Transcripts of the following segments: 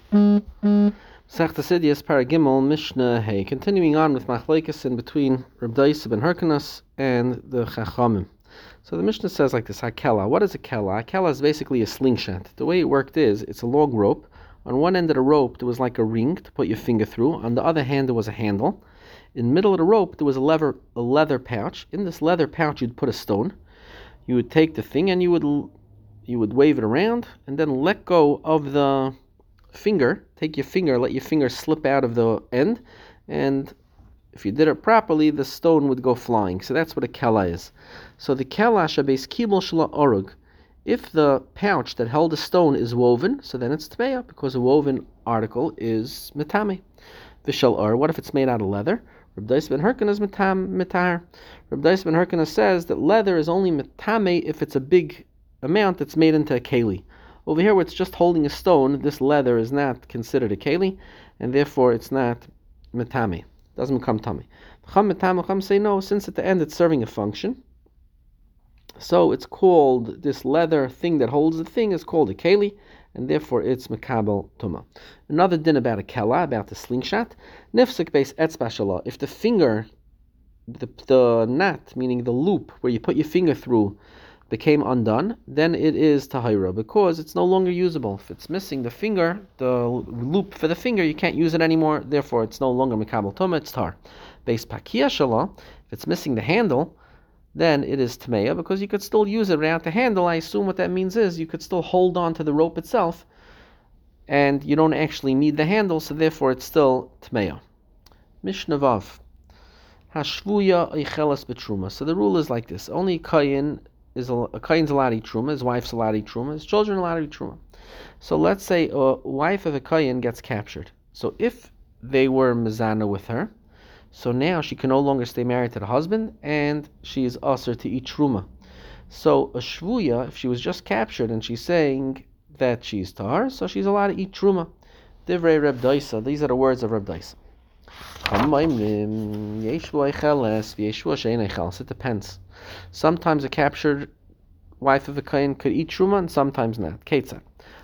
Sechta Sidias Paragimel Mishnah Hey. Continuing on with Machlekes in between Reb Daisa ben Hyrcanus and the Chachamim. So the Mishnah says like this: Hakela. What is a kela? A kela is basically a slingshot. The way it worked is it's a long rope. On one end of the rope there was like a ring to put your finger through. On the other hand there was a handle. In the middle of the rope there was a leather pouch. In this leather pouch you'd put a stone. You would take the thing and you would wave it around and then let go of the finger. Take your finger, let your finger slip out of the end, and if you did it properly, the stone would go flying. So that's what a kela is. So the kela shabes kibul shla orug. If the pouch that held the stone is woven, so then it's tmeya, because a woven article is metame. Vishal or, what if it's made out of leather? Reb Daisa ben Hyrcanus is metar. Reb Daisa ben Hyrcanus says that leather is only metame if it's a big amount that's made into a keli. Over here, where it's just holding a stone, this leather is not considered a keli, and therefore it's not metame. Doesn't become tummy. Chacham say no, since at the end it's serving a function. So it's called, this leather thing that holds the thing is called a keli, and therefore it's mekabel tuma. Another din about a kela, about the slingshot. Nifsik base etzba shala. If the finger, the knot, meaning the loop where you put your finger through, became undone, then it is tahira, because it's no longer usable. If it's missing the finger, the loop for the finger, you can't use it anymore, therefore it's no longer mekabel tuma, it's tar. Base pakia shala, if it's missing the handle, then it is tmeya, because you could still use it without the handle. I assume what that means is you could still hold on to the rope itself, and you don't actually need the handle, so therefore it's still tmeya. Mishnah Vav. Hashvuya eichelas betruma. So the rule is like this: only kayin is a kain's allowed to eat truma, his wife's allowed to eat truma, his children are allowed to eat truma. So let's say a wife of a kain gets captured. So if they were mezana with her, so now she can no longer stay married to the husband, and she is usher to eat truma. So a shvuya, if she was just captured and she's saying that she's tahar, so she's allowed to eat truma. Divrei Reb Daisa. These are the words of Reb Daisa. It depends. Sometimes a captured wife of a kain could eat truma, and sometimes not. Ketzad.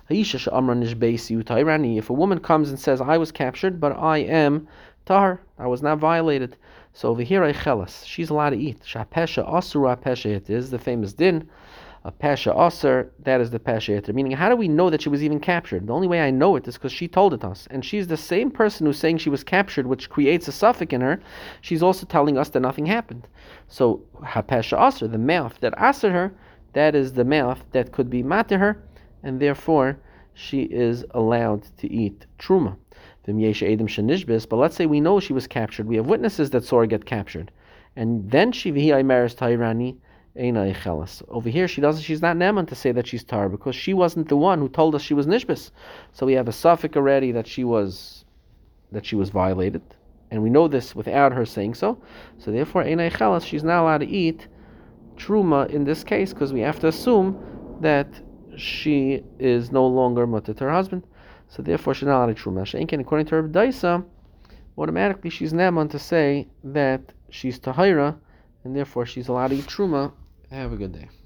If a woman comes and says, I was captured, but I am tahar, I was not violated, so over here eichelas, she's allowed to eat. Shapesha asura pesha, it is the famous din. A pesha aser, that is the pesha yeter. Meaning, how do we know that she was even captured? The only way I know it is because she told it us. And she's the same person who's saying she was captured, which creates a suffix in her. She's also telling us that nothing happened. So, ha pesha aser, the mouth that aser her, that is the mouth that could be mater her, and therefore she is allowed to eat truma. But let's say we know she was captured. We have witnesses that saw her get captured. And then she v'hi tayrani. Over here, she's not neman to say that she's tar, because she wasn't the one who told us she was nishbis. So we have a suffix already that she was violated, and we know this without her saying so. So therefore, she's not allowed to eat truma in this case, because we have to assume that she is no longer mutter to her husband. So therefore, she's not allowed to truma. According to Reb Daisa, automatically she's neman to say that she's tahira, and therefore she's allowed to eat truma. Have a good day.